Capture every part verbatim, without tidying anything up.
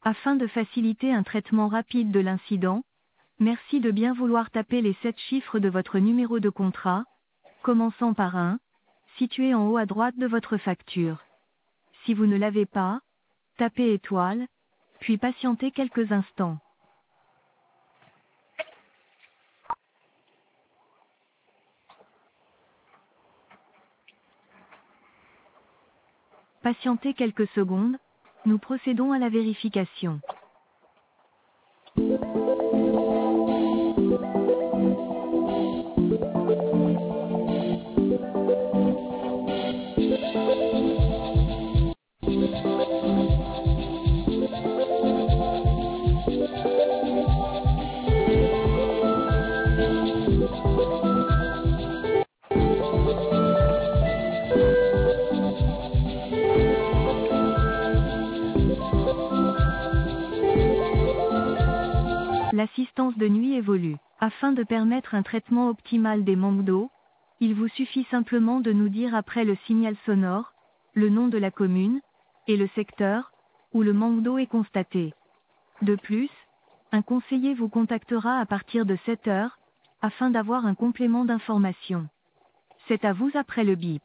Afin de faciliter un traitement rapide de l'incident, merci de bien vouloir taper les sept chiffres de votre numéro de contrat, commençant par un, situé en haut à droite de votre facture. Si vous ne l'avez pas, tapez étoile, puis patientez quelques instants. Patientez quelques secondes, nous procédons à la vérification. L'assistance de nuit évolue. Afin de permettre un traitement optimal des manques d'eau, il vous suffit simplement de nous dire après le signal sonore, le nom de la commune, et le secteur, où le manque d'eau est constaté. De plus, un conseiller vous contactera à partir de sept heures, afin d'avoir un complément d'information. C'est à vous après le bip.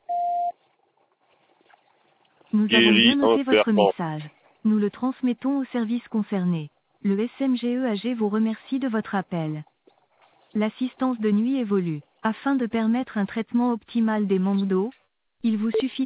Nous avons bien noté votre message. Nous le transmettons au service concerné. Le S M G E A G vous remercie de votre appel. L'assistance de nuit évolue. Afin de permettre un traitement optimal des manques d'eau, il vous suffit